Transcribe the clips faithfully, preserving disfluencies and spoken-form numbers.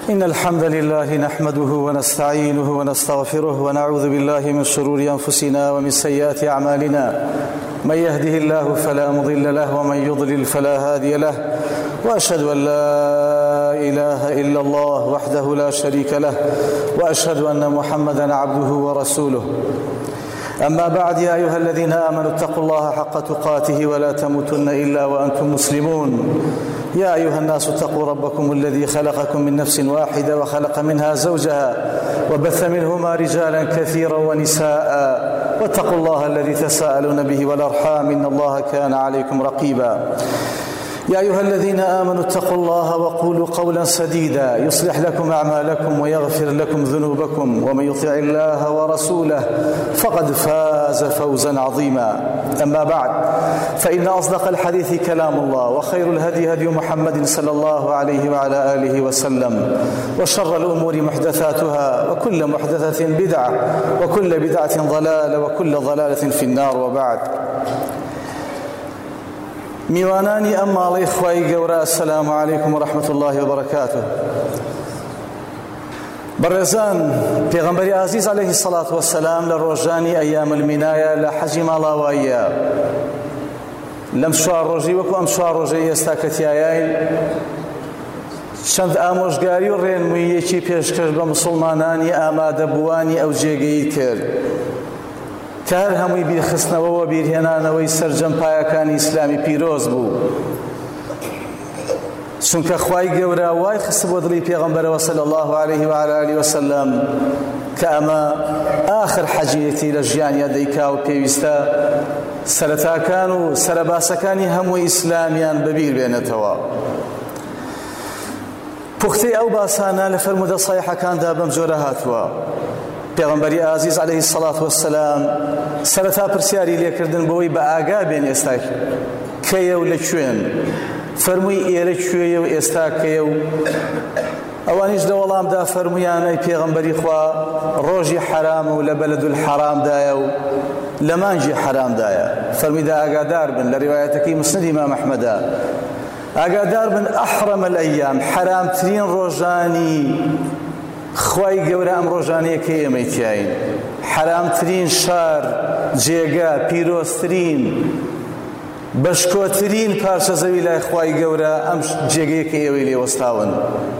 إن الحمد لله نحمده ونستعينه ونستغفره ونعوذ بالله من شرور أنفسنا ومن سيئات أعمالنا. من يهده الله فلا مضل له ومن يضلل فلا هادي له، وأشهد أن لا إله إلا الله وحده لا شريك له، وأشهد أن محمدا عبده ورسوله. أما بعد، يا أيها الذين آمنوا اتقوا الله حق تقاته ولا تموتن إلا وأنتم مسلمون. يا أيها الناس اتقوا ربكم الذي خلقكم من نفس واحدة وخلق منها زوجها وبث منهما رجالا كثيرا ونساء، واتقوا الله الذي تساءلون به والأرحام إن الله كان عليكم رقيبا. يا أيها الذين آمنوا اتقوا الله وقولوا قولا سديدا يصلح لكم أعمالكم ويغفر لكم ذنوبكم، ومن يطع الله ورسوله فقد فاز فوزا عظيما. أما بعد، فإن أصدق الحديث كلام الله، وخير الهدي هدي محمد صلى الله عليه وعلى آله وسلم، وشر الأمور محدثاتها، وكل محدثة بدعة، وكل بدعة ضلالة، وكل ضلالة في النار. وبعد، میوانانی ئەم ماڵەی خوای گەورە، ئەسەلامو عەلەیکم وەڕەحمەت الله وبەرەکاتوه. بەڕێزان، پێغەمبەری عەزیز عەلەیهی سەڵات وەسەلام لە ڕۆژانی ئەیام المینایە لە حەجی ماڵاواییە، لەم چوار ڕۆژەی وەکو ئەم چوار ڕۆژەی ئێستا کە تیایین، چەند ئامۆژگاری و ڕێنموویەکی پێشکەش بە موسڵمانانی ئامادەبووانی ئەو جێگەی کرد کە هەر هەمووی بیرخستنەوە و بیرهێنانەوەی سەرجەم پایەکانی ئیسلامی پیرۆز بوو، چونکە خوای گەورە وای خست بۆ دڵی پێغەمبەرەوە صلی الله عليه وعلى آله وسلم کە ئەمە ئاخر حەجیەتی لە ژیانیا دەیکا و پێویستە سەرەتاکان و سەرەباسەکانی هەمووی ئیسلامیان بەبیر بێنێتەوە. پوختەی ئەو باسانە لە فەرمودە سەحیحەکاندا بەم جۆرە هاتووە. پێغەمبەری عەزیز عەلەیهی سەڵات وەسەلام سەرەتا پرسیاری لێکردن بەوەی بە ئاگا بێن ئێستا کەیە و لەکوێن. فەرمووی ئێرە کوێیە و ئێستا کەیە و ئەوانیش لە وەڵامدا فەرموویان ئەی پێغەمبەری خوا، ڕۆژی حەرامە و لە بەلەدول حەرامدایە و لە مانجی حەرامدایە. فەرموویدا ئاگادار بن، لە ڕیوایەتەکەی مسند ئیمام ئەحمەدە، ئاگادار بن ئەحرەمەل ئەیام، حەرامترین ڕۆژانی خوای گەورە ئەم ڕۆژانەیە کە ئێمەی تیاین، حەرامترین شار، جێگە، پیرۆزترین، بەشکۆترین پارچە زەوی لای خوای گەورە ئەم جێگەیە کە ئێوەی لێوەستاون،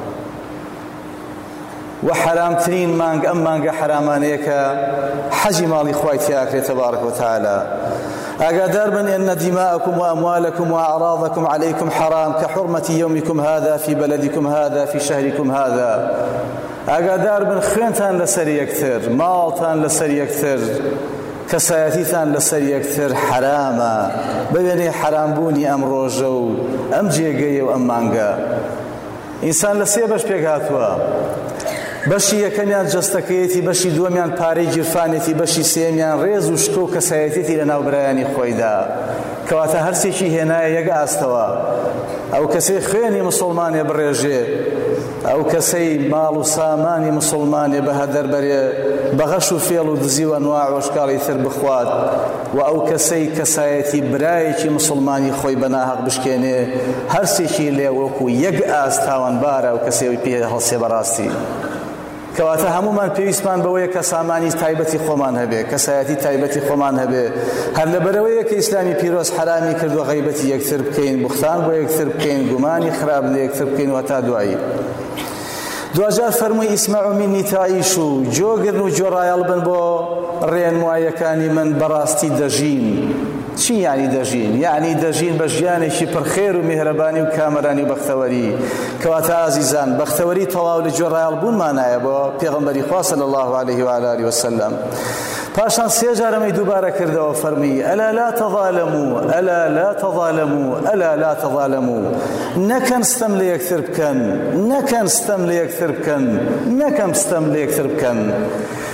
و حەرامترین مانگ ئەم مانگە حەرامانەیە کە حەجی ماڵی خوای تیاکرێت تەبارەک وتەعالە. ئاگادار بن ئن دماءكم وأموالكم وأعراضكم عليكم حرام كحرمة يومكم هذا في بلدكم هذا في شهركم هذا. ئاگادار بن خوێنتان لەسەر یەکتر، ماڵتان لەسەر یەکتر، کەسایەتیتان لەسەر یەکتر حرامە، بەوێنەی حرامبوونی ئەم ڕۆژە و ئەم جێگەیە و ئەم مانگە. ئینسان لە سێ بەش پێک هاتووە: بەشی یەکەمیان جەستەکەیەتی، بەشی دووەمیان پارەی گیرفانێتی، بەشی سێمیان ڕێز و شکە و کەسایەتێتی لە ناوبرایانی خۆیدا، کەواتە هەرسێکی هێنایە یەک ئاستەوە. ئەو کەسەی خوێنی مسڵمانێ بڕێژێ، ئەو کەسەی ماڵ و سامانی مسڵمانێ بە هەدەربەرێ، بەغەش و فێڵ و دزی و ئەنواع و ئەشکاڵی تر بخوات، و ئەو کەسەی کەسایەتی برایەکی مسڵمانی خۆی بەناحەق بشکێنێ، هەرسێکی لێ وەکو یەک ئاست تاوانبارە و کەسێوی پێ هەڵسێ بەڕاستی. کەواتە هەمومان پێویستمان بەوەیە کە سامانی تایبەتی خۆمان هەبێ، کەسایەتی تایبەتی خۆمان هەبێ، هەر لەبەرەوەیە کە ئیسلامی پیرۆز حرامی کردووە غەیبەتی یەکتر بکەین، بوختان بۆ یەکتر بکەین، گومانی خراپ لە یەکتر بکەین، و تا دوایی. دوجار فەرمووی ئیسمعوا منی تعیشوا، جۆگرن و جۆڕایەڵ بن بۆ ڕێنمایەکانی من، بەڕاستی دەژین. چی یعنی دەژین؟ یعنی دەژین بە ژیانێکی پڕخێر و میهرەبانی و کامەرانی و بەختەوەری. کەواتە ئازیزان، بەختەوەری تەواو لە جۆڕایەڵ بوونمانایە بۆ پێغەمبەری خوا صلی الله عليه وعلى آله وسلم. پاشان سێ جارەمەی دووبارە کردەوە، فەرمی ئەلا لا تەظالەموا، ئەلا لا تەظالەموا، ئەلا لا تەظالەموا. نەکەن ستەم لە یەکتر بکەن، نەکەن ستەم لە یەکتر بکەن، نەکەم ستەم لە یەکتر بکەن.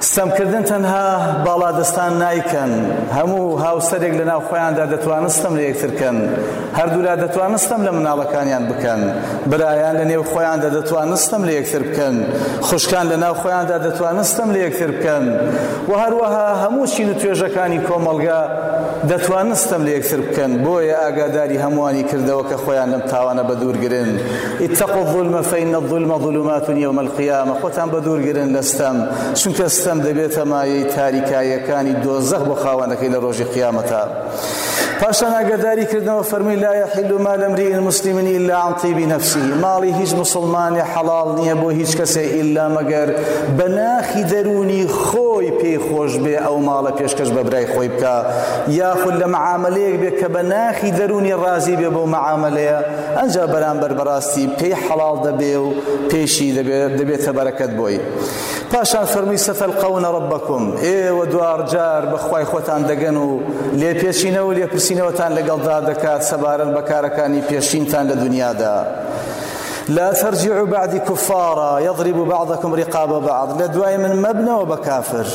ستەمکردن تەنها باڵادەستان نایکەن، هەموو هاوسەرێک لە ناو خۆیاندا دەتوانن ستەم لە یەکترکەن، هەردوولا دەتوانن ستەم لە مناڵەکانیان بکەن، برایان لە نێو خۆیاندا دەتوانن ستەم لە یەکتر بکەن، خوشکان لە ناو خۆیاندا دەتوانن ستەم لە یەکتر بکەن، و هەروەها هەموو چین و توێژەکانی کۆمەڵگا دەتوانن ستەم لە یەکتر بکەن. بۆیە ئاگاداری هەمووانی کردەوە کە خۆیان لەم تاوانە بەدوورگرن. اتقوا الظلم فإن الظلم ظلمات يوم القيامة. خۆتان بەدوورگرن لە ستەم، چونکە ستەم دەبێتە مایەی تاریکایەکانی دۆزەخ بۆ خاوەنەکەی لە ڕۆژی قیامەتە. پاشان ئاگاداری کردنەوە فەرمی لا يحل مال امرئ مسلم إلا عن طيب نفسه. ماڵی هیچ مسلمانی حەڵاڵ نییە بۆ هیچ کەسێ ئیلا مەگەر بە ناخی دەرونی خۆی پێی خۆش بێ ئەو ماڵە پێشکەش بە برای خۆی بکە، یاخود لە معاملەیەک بێت کە بە ناخی دەرونی ڕازی بێ بۆ معاملەیە، ئەنجا بەرامبەر بەڕاستی پێی حەڵاڵ دەبێ و پێشی دەبێتە بەرەکەت بۆی. پاشان فەرمی ستەلقەونە ڕەبەکم. ئێوە دوار جار بەخوای خۆتان دەگەن و لێپێچینەوە و لێپرسینەوەتان لەگەڵدا دەکات سەبارەت بە کارەکانی پێشینتان لە دنیادا. لا ترجعوا بعدي كفارا يضرب بعضكم رقاب بعض. لە دوای من مەبنەوە بە کافر،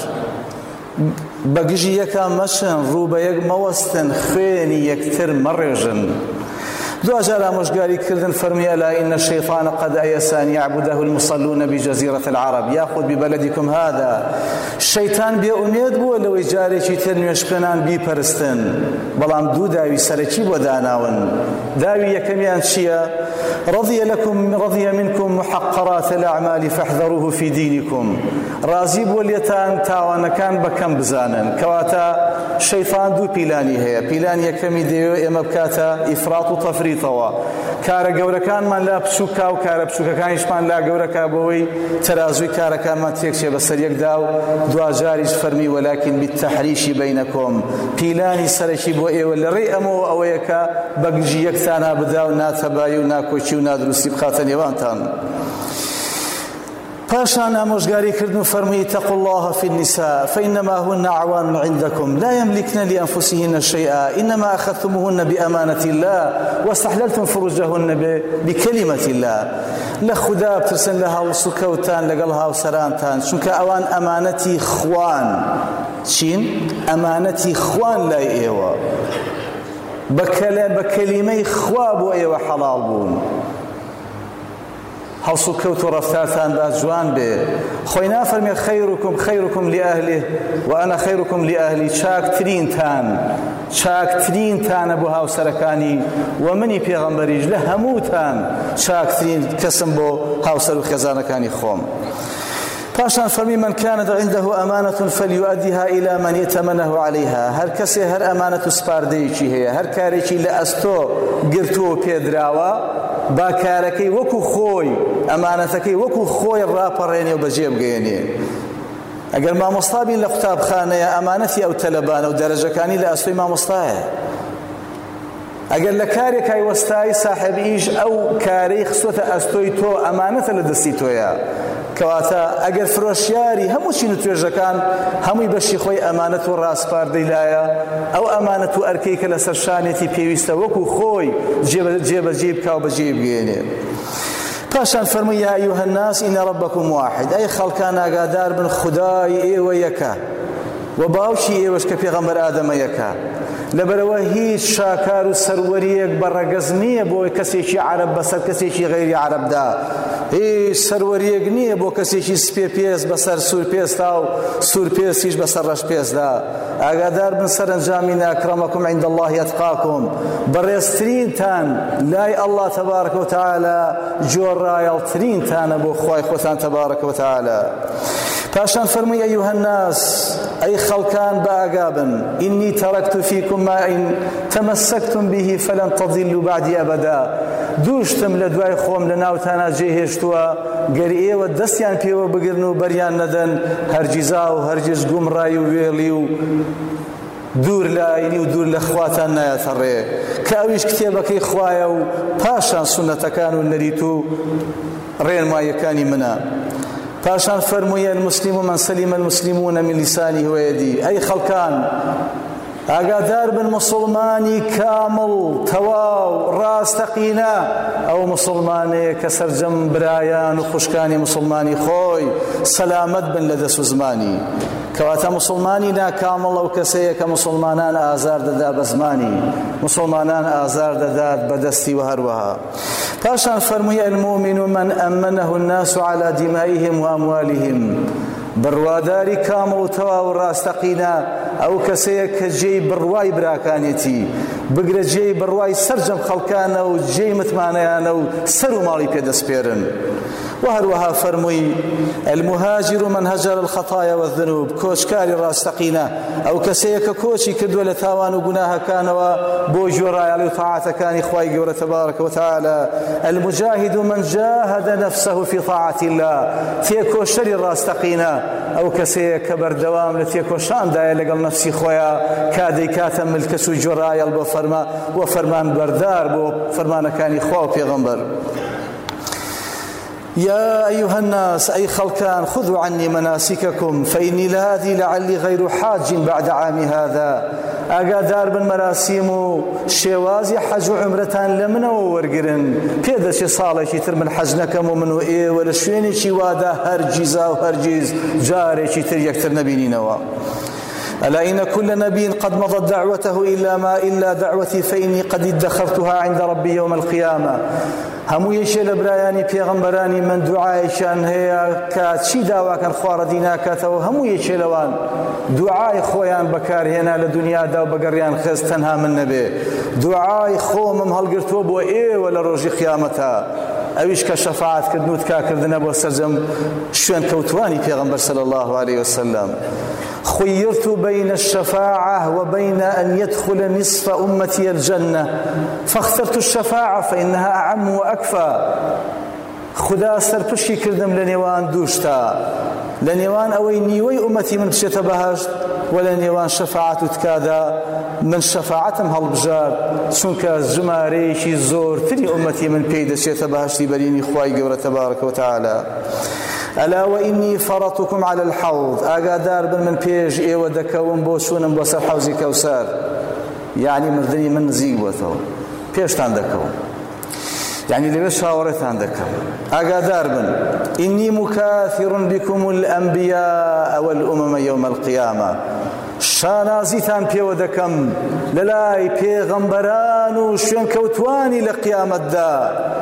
بەگژی یەکان مەچن، ڕوو بە یەک مەوەستن، خوێنی یەکتر مەڕێژن. دوجار آموزگاری کردن فەرمی ألا إن الشيطان قد أيس أن يعبده المصلون بجزيرة العرب يأخذ ببلدكم هذا. شەیتان بێ ئومێد بووە لەوەی جارێکی تر نوێژخوێنان بیپەرستن، بەڵام دوو داوی سەرەکی بۆ داناون. داوی یەکەمیان چییە؟ رضي لكم رضي منكم محقرات الأعمال فاحذروه في دينكم. رازی بووە لێتان تاوانەکان بەکەم بزانن. کەواتە شەیطان دوو پیلانی هەیە. پیلانی یەکەمی دەوێت ئێمە بکاتە ئیفراط و تەفریطەوە، کارە گەورەکانمان لا بچووکا و کارە بچووکەکانیشمان لا گەورەکە بەوەی تەرازووی کارەکانمان تێکچێ بەسەر یەکدا و دوجاریش فەرمی وەلاکن بالتەحریشی بەینەکم. پیلانی سەرەکی بۆ ئێوە لە ڕێی ئەمەوە ئەوەیە کە بەگژی یەکتانە بدا و ناتەبایی و ناکۆچی و نادروستی بخاتە نێوانتان. پاشان ئامۆژگاری کردن و فەرمووی اتقوا الله في النساء فإنما هن أعوان عندكم لا يملكن لأنفسهن شيئا إنما أخذتموهن بأمانة الله واستحللتم فروجهن بكلمة الله. لخدا بترسن لها وسكوتان لقلها وسرانتان چونکە ئەوان ئەمانەتی خوان. چین؟ ئەمانەتی خوان لای ئێوە، بە کەلیمەی خوا بۆ ئێوە حەڵاڵ بوون. هەوس و کەوت و ڕەفتارتان با جوان بێ. خۆی نافەرمێ خەیرکم خەیرکم لئەهلیه و ئەنا خەیرکم لئەهلی. چاکترینتان چاکترینتانە بۆ هاوسەرەکانی و منی پێغەمبەریش لە هەمووتان چاکترین کەسم بۆ هاوسەر و خێزانەکانی خۆم. پاشان فەرمی من كانت عنده أمانة فليؤديها إلى من ائتمنه عليها. هەر کەسێ هەر ئەمانەت و سپاردەیەکی هەیە، هەر کارێکی لە ئەستۆ گرتووە پێدراوە، با کارەکەی وەکو خۆی ئەمانەتەکەی وەکو خۆی ڕاپەڕێنێ و بەجێ بگەێنێ. ئەگەر مامۆستابین لە قوتابخانەیە ئەمانەتی ئەو تەلەبانە و دەرەجەکانی لە ئەستۆی مامۆستایە. ئەگەر لە کارێکای وەستایی ساحب ئیش ئەو کارەی خستۆتە ئەستۆی تۆ ئەمانەتە لە دەستی تۆیە. کەواتە ئەگەر فرۆشیاری هەموو چین و توێژەکان هەمووی بەشی خۆی ئەمانەت و ڕاستپاردەی لایە، ئەو ئەمانەت و ئەرکەی کە لەسەر شانێتی پێویستە وەکو خۆی جێبەجێ بکا و بەجێ بگێنێ. پاشان فەرمووی یا ئەیوهە الناس ئین رەبەکم واحد. ئەی خەڵکان ئاگادار بن خودای ئێوە یەکە و باوکی ئێوەش کە پێغەمبەر ئادەمە یەکە. لەبەرەوە هیچ شاکار و سەروەریەک بەڕەگەز نییە بۆ کەسێکی عەرەب بەسەر کەسێکی غەیری عەرەبدا. هیچ سەروەریەک نییە بۆ کەسێکی سپێ پێست بەسەر سوور پێستا و سوور پێستیش بەسەر ڕەش پێستدا. ئاگادار بن سەرنجامی ئەکرەمەکم عیند الله ئەتقاکم. بەڕێزترینتان لای ئەڵڵا تەبارەکە و تەعالا جۆڕایەڵترینتانە بۆ خوای خۆتان تەبارەکە و تەعالا. پاشان فەرمووی ئەیوهە الناس ئەی خەڵکان بە ئاگا بن ئینی تەرەکت فیکم ما ئین تەمەسەکتم به فەلەن تەضیلوا بعدی ئەبەدا. دووشتم لە دوای خۆم لە ناوتانە جێهێشتووە گەر ئێوە دەستیان پێوە بگرن و بەریان نەدەن هەرگیزا و هەرگیز گومڕایی و وێڵی و دوور لە ئاینی و دوور لە خواتان نایەتە ڕێ، کە ئەویش کتێبەکەی خوایە و پاشان سونەتەکان و نەریت و ڕێنماییەکانی منە. پاشان فەرموویە المسلم من سلم المسلمون من لسانه ويده. ئەی خەڵکان ئاگادار بن مسلمانی کامڵ تەواو ڕاستەقینە ئەو مسلمانەیە کە سەرجەم برایان و خوشکانی مسلمانی خۆی سەلامەت بن لە دەست و زمانی. کەواتە مسلمانی ناکامڵ ئەو کەسەیە کە مسلمانان ئازار دەدا بە زمانی، مسلمانان ئازار دەدات بە دەستی و هەروەها. پاشان فەرمووی المؤمن من أمنه الناس على دمائهم وأموالهم. بڕواداری کامڵ و تەواو ڕاستەقینە ئەو کەسەیە کە جێی بڕوای براکانێتی، بگرە جێی بڕوای سەرجەم خەڵکانە و جێی متمانەیانە و سەر و ماڵی پێدەسپێرن. وهروها فەرمووی المهاجر من هجر الخطايا والذنوب. کۆچکاری ڕاستەقینە ئەو کەسەیە کە کۆچی کردووە لە تاوان و گوناهەکانەوە بۆ گوێڕایەڵی و تاعاتەکانی خوای گەورە تبارك وتعالى. المجاهد من جاهد نفسه في طاعة الله. تێکۆشەری ڕاستەقینە ئەو کەسەیە کە بەردەوام لە تێکۆشاندایە لەگەڵ نەفسی خۆیان کادەی کاتە ملکەچ و گوێڕایەڵ بۆ فەرما و فەرمان بەردار بۆ فەرمانەکانی خوا و پێغەمبەر. يا أيها الناس أي خلقان خذوا عني مناسككم فإني لا أدري لعلي غير حاج بعد عامي هذا. ئاگادار بن مەراسیم و شێوازی حەج و عومرەتان لە منەوە وەرگرن، پێدەچێ ساڵێکی تر من حەج نەکەم و من و ئێوە لە شوێنێکی وادا هەرگیزا و هەرگیز جارێکی تر یەکتر نەبینینەوە. ألا إن كل نبي قد مضت دعوته إلا ما إلا دعوتي فإني قد ادخرتها عند ربي يوم القيامة. هەموو یەکێ لە برایانی پێغەمبەرانی من دوعایشان هەیە کە چی داواکەن خوا ڕەدی ناکاتەوە، هەموو یەکێ لەوان دوعای خۆیان بەکارهێنا لە دنیادا و بەگەڕیان خست تەنها من نەبێ، دوعای خۆمم هەڵگرتووە بۆ ئێوە لە ڕۆژی قیامەتە. ئەویش کە شەفاعەتکردن و تکاکردنە بۆ سەرجەم شوێن کەوتوانی پێغەمبەر صلی الله عليه وسلم. خيرت بين الشفاعة وبين أن يدخل نصف أمتي الجنة فاخترت الشفاعة فإنها أعم وأكفى. خدا سەرپشی کردم لە نێوان دووشتا، لە نێوان ئەوەی نیوەی ئومەتی من بچێتە بەهەشت و لە نێوان شەفاعەت و تکادا من شەفاعەتم هەڵبژار، چونکە ژمارەیەکی زۆرتری ئومەتی من پێی دەچێتە بەهەشتی بەرینی خوای گەورە تبارك وتعالى. ألا وإني فرطكم على الحوض. ئاگادار بن من پێش ئێوە دەکەوم بۆ چوونم بۆ سەر حەوزی کەوسەر، یعنی مردنی من نزیک بووەتەوە، پێشتان دەکەوم، یعنی لەوێ چاوەڕێتان دەکەم. ئاگادار بن إني مكاثر بكم الأنبياء والأمم يوم القيامة. شانازیتان پێوە دەکەم لە لای پێغەمبەران و شوێن کەوتوانی لە قیامەتدا.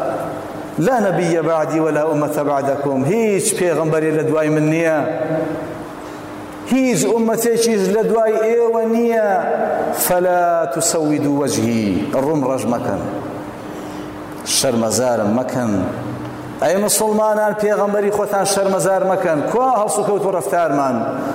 لا نبي بعدي ولا أمة بعدكم. هیچ پێغەمبەری لە دوای من نییە، هیچ ئومەتێکیش لە دوای ئێوە نییە. فلا تسودوا وجهي. ڕوم ڕەش مەکەن، شەرمەزارم مەکەن. ئەی مسلمانان پێغەمبەری خۆتان شەرمەزار مەکەن. کوا هەڵسو کەوت و ڕەفتارمان،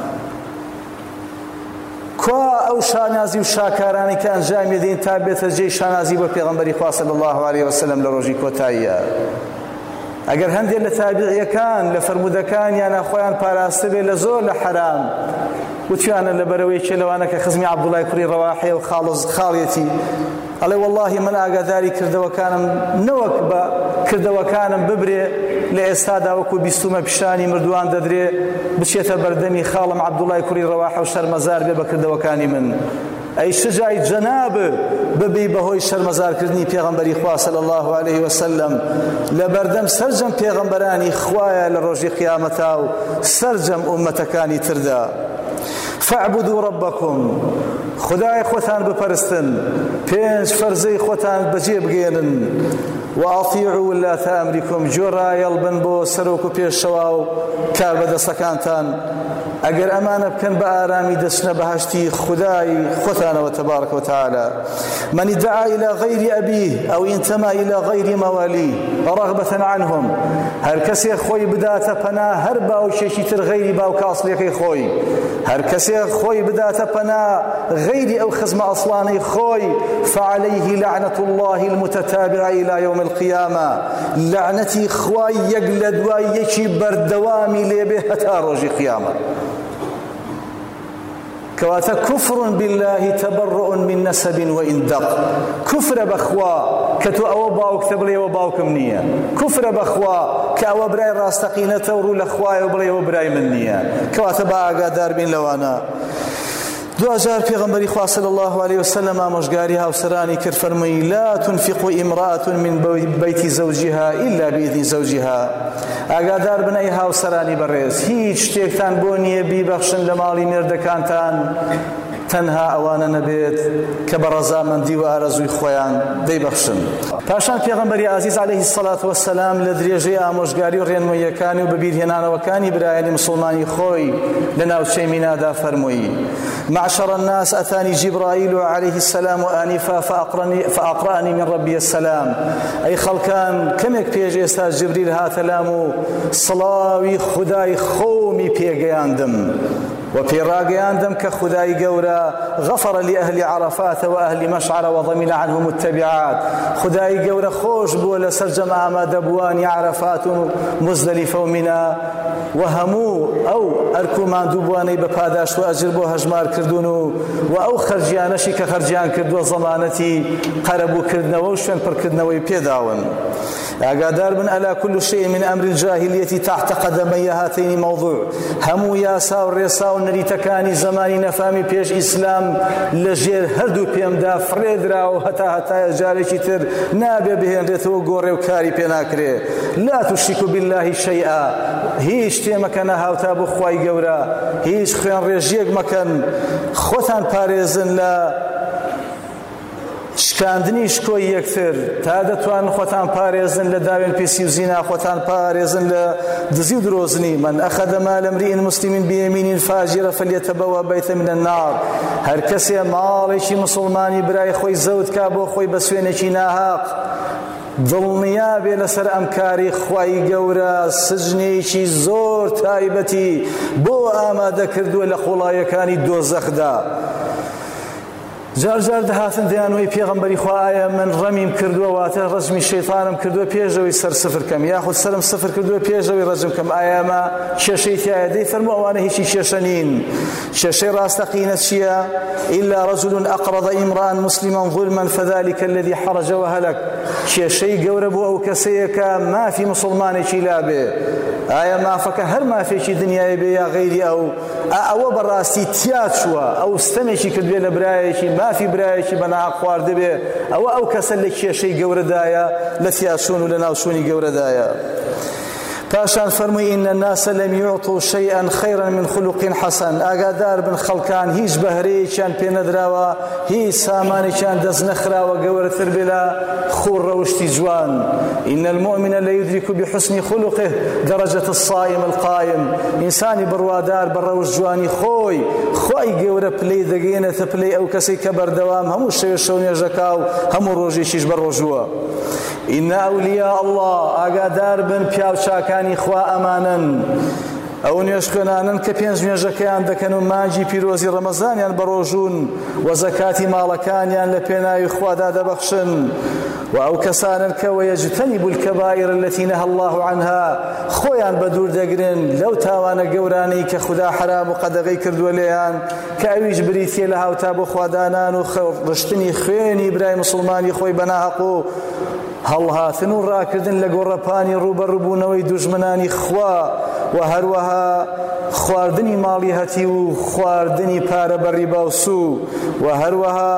کوا ئەو شانازی و شاکارانی کە ئەنجام دەدەین تا بێتە جێی شانازی بۆ پێغەمبەری خوا صلی الله عليه وسلم لە ڕۆژی کۆتاییە. ئەگەر هەندێک لە تابعیەکان لە فەرمودەکانیان خۆیان پاراستە بێ لە زۆر لە حرام، وتیانە لەبەرەوەی چێ لەوانە کە خزمی عەبدوڵای کوڕی ڕەواحەیە و خاڵۆز خاڵێتی، ئەڵێ وەڵڵاهی من ئاگاداری کردەوەکانم نەوەک بە کردەوەکانم ببرێ لە ئێستادا وەکو بیستومە پیشانی مردووان دەدرێ بچێتە بەردەمی خاڵم عەبدوڵای کوڕی ڕەواحە و شەرمەزار بێ بە کردەوەکانی من. ئەی شجاعی جەنابە ببی بەهۆی شەرمەزارکردنی پێغەمبەری خوا صلی الله عليه وسلم لە بەردەم سەرجەم پێغەمبەرانی خوایە لە ڕۆژی قیامەتا و سەرجەم ئومەتەکانی تردا. فاعبدوا ربكم. خدای خۆتان بپەرستن، پێنج فەرزەی خۆتان بەجێ بگێنن. وأطيعوا ولاة أمركم. جۆڕایەڵ بن بۆ سەرۆک و پێشەوا و کار بەدەستەکانتان. ئەگەر ئەمانە بکەن بە ئارامی دەچنە بەهەشتی خدای خۆتانەوە تبارك وتعالى. من ادعى إلى غير أبيه أو انتمى إلى غير مواليه رغبة عنهم. هەر کەسێک خۆی بداتە پەنا هەر باوکێکی تر غەیری باوکە ئەسڵیەکەی خۆی، هەر کەسێک خۆی بداتە پەنا غەیری ئەو خزمە ئەسڵانەی خۆی، فعليه لعنة الله المتتابعة إلى يوم القيامة. لعنەتی خوای یەک لە دوای یەکی بەردەوامی لێبێ هەتا ڕۆژی قیامەت. كواتا كفر بالله تبرؤ من نسب وإن دق. كفر بخوا كتو أو باوك تبلي وباوكم نية. كفر بخوا كأو براي راستقينة ورو لخواي وبراي وبراي من نية. كواتا باقا دار بين لوانا. دوجار پێغەمبەری خوا صلی الله عليه وسلم ئامۆژگاری هاوسەرانی کرد فەرمووی لا تنفق امرأة من بيت زوجها إلا بإذن زوجها. ئاگادار بن ئەی هاوسەرانی بەڕێز، هیچ شتێکتان بۆ نییە بیبەخشن لە ماڵی مێردەکانتان تەنها ئەوانە نەبێت کە بە ڕەزامەندی و ئارەزووی خۆیان دەیبەخشن. پاشان پێغەمبەری عەزیز عەلەیهی السەڵات وەسسەلام لە درێژەی ئامۆژگاری و ڕێنموویەکانی و بەبیرهێنانەوەکانی برایانی مسلمانی خۆی لە ناوچەی مینادا فەرمووی معشر الناس أتاني جبرائيل عليه السلام آنفا فأقرأني من ربي السلام. أي خلقان كمك بيج استاذ جبريل هاتلامو صلاوي خداي خومي بيجاندم وبيراجاندم كخداي جورا غفر لأهل عرفات وأهل مشعر وضمن عنهم التبعات. خداي جورا خوش بولا سرجم عما دبوان عرفات مزدلفة ومنى وهمو أو أركو ما دوبواني بپاداش وأجربو هجمار كردونو وأو خرجيانشي كخرجيان كردو زمانتي قربو كردنو وشفن پر كردنو يبيداون. أقادار من ألا كل شيء من أمر الجاهلية تحت قدمي هاتين موضوع. همو ياسا والرسا والنريتكاني زماني نفامي بيش إسلام لجير هردو بيمدا فريدرا وهتا هتا جاريشي تر نابي بهن ريتو قوري وكاري بيناكري. لا تشركوا بالله شيئا. هيش تيمكن هاوتا بخواي قورا هيش خوان ريجيق مكن خوتان باريزن لا شکاندنی شکۆی یەکتر تا دەتوان خۆتان پارێزن لە داوێن پێسی و زینا، خۆتان پارێزن لە دزی و درۆزنی. من ئەخەدە مال امرئ مسلم بیەمین فاجرة فلیتبوأ بەیتە من النار. هەر کەسێ ماڵێکی مسلمانی برای خۆی زەوت کا بۆ خۆی بە سوێنێکی ناحەق دڵنیا بێ لەسەر ئەم کاری خوای گەورە سجنێکی زۆر تایبەتی بۆ ئامادە کردووە لە قوڵایەکانی دۆزەخدا. جار جار دەهاتن دەیانەوەی پێغەمبەری خوا ئایا من ڕەمیم کردووە واتە ڕەجمی شەیتانم کردووە پێشەوەی سەر سفر کەم یاخود سەرم سفر کردووە پێشەوەی ڕەجم کەم ئایا ئەمە کێشەی تایە؟ دەیفەرموو ئەوانە هیچی کێشە نین. کێشەی ڕاستەقینە چییە؟ إلا رجل أقرض امرأ مسلما ظلما فذلك الذي حرج وهلك. کێشەی گەورە بۆ ئەو کەسەیە کە مافی مسلمانێکی لابێ. ئایا مافەکە هەر مافێکی دنیای بێ یا غەیری ئەو ئەوە بەڕاستی تیا چووە ئەو ستەمێکی کردوێ لە برایەکی مافی برایەکی بەناحەق خواردبێ ئەوە ئەو کەسە لە کێشەی گەورەدایە لە تیاچوون و لە ناوچوونی گەورەدایە. پاشان فەرمووی إن الناس لم يعطوا شيئا خيرا من خلق حسن. ئاگادار بن خەڵکان هیچ بەهرەیەکیان پێ نەدراوە، هیچ سامانێکیان دەست نەخراوە گەورەتر بێ لە خوڕ ڕەوشتی جوان. إن المؤمن ليدرك بحسن خلقه درجة الصائم القائم. ئینسانی بڕوادار بە ڕەوشت جوانی خۆی خۆی گەورە پلەی دەگەێنێتە پلەی ئەو کەسەی کە بەردەوام هەموو شەوێ شەو نوێژەکا و هەموو ڕۆژێکیش بە ڕۆژووە. إن أولياء الله ئاگادار بن پیاو چاکانی خوا ئەمانن ئەو نوێژ خوێنانن کە پێنج نوێژەکەیان دەکەن و مانجی پیرۆزی ڕەمەزانیان بەڕۆژوون و زەکاتی ماڵەکانیان لە پێناوی خوادا دەبەخشن و ئەو کەسانن کە وەیەجتەنیبوا الکەبائر التي نهى الله عنها خۆیان بە دوور دەگرن لەو تاوانە گەورانەی کە خوددا حرام و قەدەغەی کردووە لێیان کە ئەویش بریتیە لە هاوتا بۆ خوادانان و ڕشتنی خوێنی برای مسلمانی خۆی بەناحەق و هەڵهاتن و ڕاکردن لە گۆڕەپانی ڕوبەڕووبوونەوەی دوژمنانی خوا و هەروەها خواردنی ماڵی هەتی و خواردنی پارە بەڕی باوسوو و هەروەها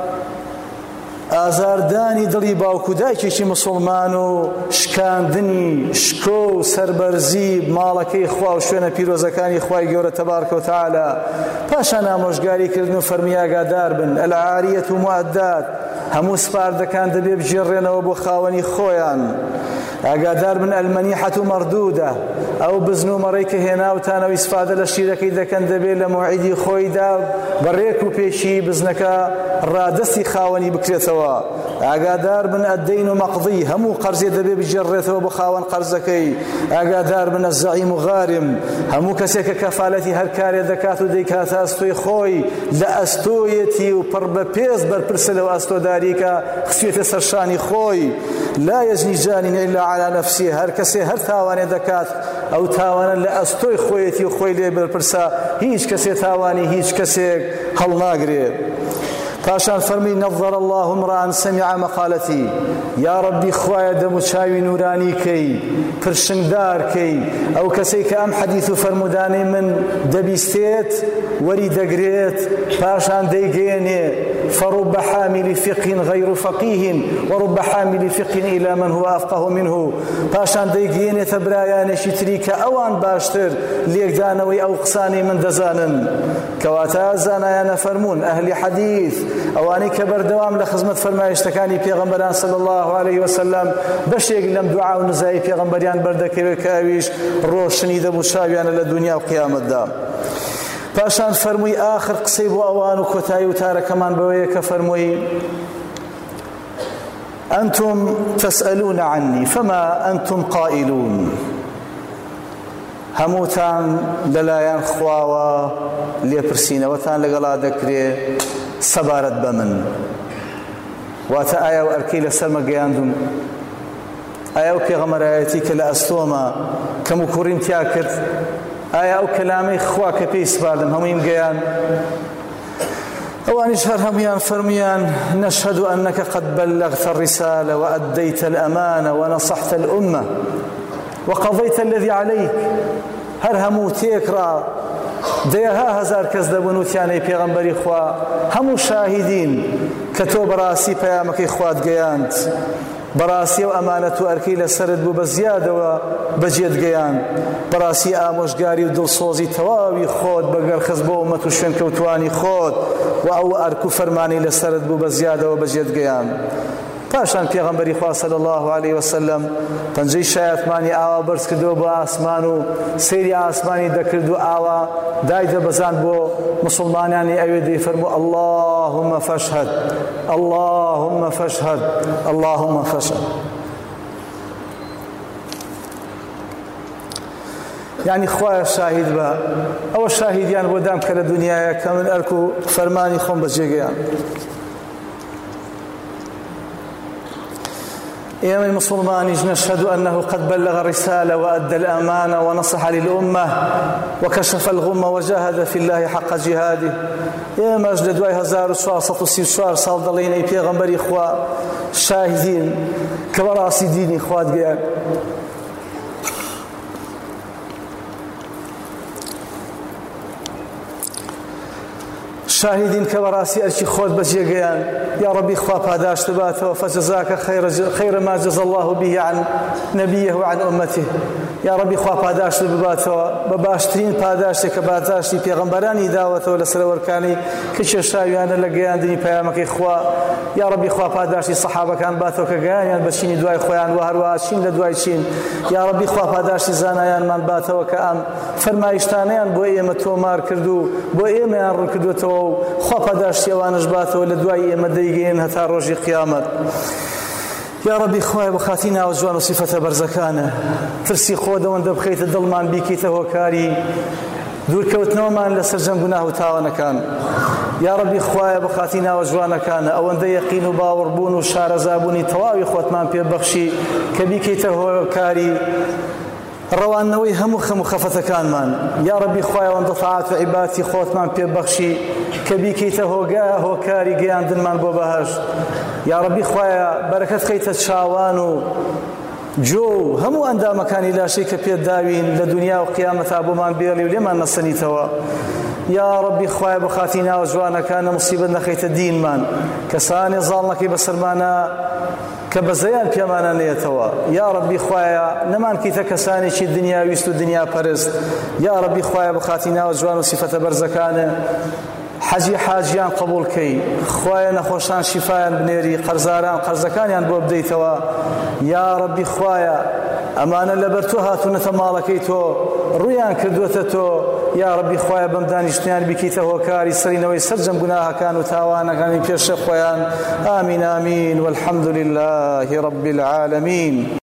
ئازاردانی دڵی باوکو دایکێکی مسلمان و شکاندنی شکۆ و سەربەرزی ماڵەکەی خوا و شوێنە پیرۆزەکانی خوای گەورە تەبارەکە و تەعالە. پاشان ئامۆژگاریکردن و فەرمی ئاگادار بن العاریەة مؤدات. هەموو سپاردەکان دەبێ بژێڕێنەوە بۆ خاوەنی خۆیان. ئاگادار بن ئەلمەنیحەة مەردوودە. ئەو بزن و مەڕەی کە هێناوتانەوە ئیسفادە لە شیرەکەی دەکەن دەبێت لە موعیدی خۆیدا بەڕێک و پێشی بزنەکە ڕادەستی خاوەنی بکرێتەوە. ئاگادار بن ئەدەین و مەقضی هەموو قەرزێ دەبێ بجێڕێتەوە بۆ خاوەن قەرزەکەی. ئاگادار بن الزەعیم و غارم هەموو کەسێک کە کەفالەتی هەر کارێ دەکات و دەیکاتە ئەستۆی خۆی لە ئەستۆیەتی و پڕ بە پێز بەرپرسە لەو ئەستۆداری کە خسوێتە سەرشانی خۆی. لا يجني جان إلا على نفسه. هەر کەسێ هەر تاوانێ دەکات ئەو تاوانە لە ئەستۆی خۆیەتی و خۆی لێ بەرپرسە. هیچ کەسێ تاوانی هیچ کەسێک هەڵناگرێت. پاشان فەرمی نەظەر الله امرأ سمع مقالتي یا ربی خوایە دەم و چاوی نورانی کەی پرشنگدار کەی ئەو کەسەی کە ئەم حەدیث و فەرمودانەی من دەبیستێت وەری دەگرێت پاشان دەیگەێنێ فرب حامل فقه غير فقيه ورب حامل فقه إلى من هو أفقه منه پاشان دەیگەێنێتە برایانێکی تری کە ئەوان باشتر لێکدانەوەی ئەو قسانی من دەزانن کەواتە زانایانە فەرموون ئەهلی حەدیث ئەوانەی کە بەردەوام لە خزمەت فەرمایشتەکانی پێغەمبەران صلی الله عليه وسلم بەشێک لەم دوعا و نزایی پێغەمبەریان بەردەکەوێت کە ئەویش ڕۆشنی دەموشاویانە لە دنیا و قیامەتدا. پاشان فەرمووی ئاخر قسەی بۆ ئەوان و کۆتایی و تارەکەمان بەوەیە کە فەرمووی أنتم تسألون عني فما أنتم قائلون هەمووتان لەلایەن خواوە لێپرسینەوەتان لەگەڵا دەکرێ سەبارەت بە من واتە ئایا و ئەرکەی لەسەرمە گەیاندوم ئایا و پێغەمبەرایەتی کە لە ئەستۆمە کەم و کوڕیم تیا کرد ئایا ئەو کەلامەی خوا کە پێی سپاردم هەموویم گەیان ئەوانیش هەر هەمویان فەرمویان نشهد أنك قد بلغت الرسالة وأديت الأمانة ونصحت الأمة وقضيت الذي عليك هەر هەموو تێکڕا دەیەها هەزار کەس دەبوون وتیانەی پێغەمبەری خوا هەموو شاهیدین کە تۆ بەڕاستی پەیامەکەی خوات گەیاند بەڕاستی و ئەمانەت و ئەرکەی لەسەرت بوو بە زیادەوە بەجێت گەیاند بەڕاستی ئامۆژگاری و دڵسۆزی تەواوی خۆت بەگەرخست بۆ ئومەت و شوێنکەوتوانی خۆت و ئەو ئەرک و فەرمانی لەسەرت بوو بە زیادەوە بەجێت گەیاند. پاشان پێغەمبەری خوا صلی الله عليه وسلم پەنجەی شایەتمانی ئاوا بەرز کردەوە بۆ ئاسمان و سەیری ئاسمانی دەکرد و ئاوا دای دەبەزاند بۆ مسلمانانی ئەوێ دەیفەرموو اللهم فاشهد اللهم فاشهد اللهم فاشهد. یعنی خوایە شاهید بە ئەوە شاهیدیان بۆ دام کە لە دنیاە کە من ئەرک و فەرمانی خۆم بەجێگەیان. ئێمە مسلمانیش نشهد أنه قد بلغ الرسالة وأدى الأمانة ونصح للأمة وكشف الغمة وجاهد في الله حق جهاده. ئێمەش لە دوای هەزار و چوار سەد و سی و چوار ساڵ دەڵێن ئەی پێغەمبەری خوا شاهدین کە بەڕاستی دینی خوات گەیاند. شاهدين كبراسي أرشي خود بجيجيان يا ربي خوا پاداش تباته فجزاك خير خير ما جزى الله به عن نبيه وعن أمته. يا ربي خوا پاداش تباته بباشترين پاداش كباتاش پیغمبرانی دعوته لسر ورکانی کچ شاویان لگیان دنی پیامک خوا. يا ربي خوا پاداش صحابه كان باتو كگیان بشینی دوای خویان و هر واشین لدوای چین. يا ربي خوا پاداش زانایان من باتو کام فرمایشتانیان بو ئێمە تۆمار کردو بۆ ئێمەیان ڕکردوتەوە خوا پاداشتیەوانش باتەوە لە دوای ئێمە دەیگەین هەتا ڕۆژی قیامەت. یا ربی خوای بخاتی ناو جوان و صفەتە بەرزەکانە ترسی خۆ دەوەندە بخەیتە دڵمان بیکەیتە هۆکاری دوورکەوتنەوەمان لەسەر جەم گوناه و تاوانەکان. یا ربی خوای بخاتی ناو جوانەکانە ئەوەندە یەقین و باوەڕبوون و شارەزابوونی تەواوی خۆتمان پێبەخشی کە بیکەیتە هۆکاری ڕەوانەوەی هەموو خەم و خەفەتەکانمان. یا ربی خوای ئەوەندە تاعات و عیبادەتی خۆتمان پێبەخشی کە بیکەیتە هۆگا هۆکاری گەیاندنمان بۆ بەهەشت. یا ربی خوایە بەرەکەت خەیتە چاوان و جۆ و هەموو ئەندامەکانی لاشەی کە پێت داوین لە دنیا و قیامەتا بۆمان بێڵی و لێمان نەسەنیتەوە. یا ربی خوای بخاتی ناو جوانەکانە مصیبەت نەخەیتە دینمان کەسانی زاڵنەکەی بەسەرمانە کە بەزەیان پێمانە نێتەوە. یا ربی خوایە نەمانکەیتە کەسانێکی دنیاویست و دنیا پەرست. یا ربی خوایە بخاتی ناو جوان و صفەتە بەرزەکانە حەجی حاجیان قبول کەی خوایە نەخۆشان شیفایان بنێری قەرزاران قەرزەکانیان بۆ بدەیتەوە. یا ربی خوایە ئەمانە لەبەر تۆ هاتوونەتە ماڵەکەی تۆ ڕوویان کردووەتە تۆ. یا ربی خوایە بەم دانیشتیان بیکەیتە هۆکاری سەرینەوەی سەرجەم گوناهەکان و تاوانەکانی پێشە خۆیان. ئامین ئامین والحەمد لله رب العالمین.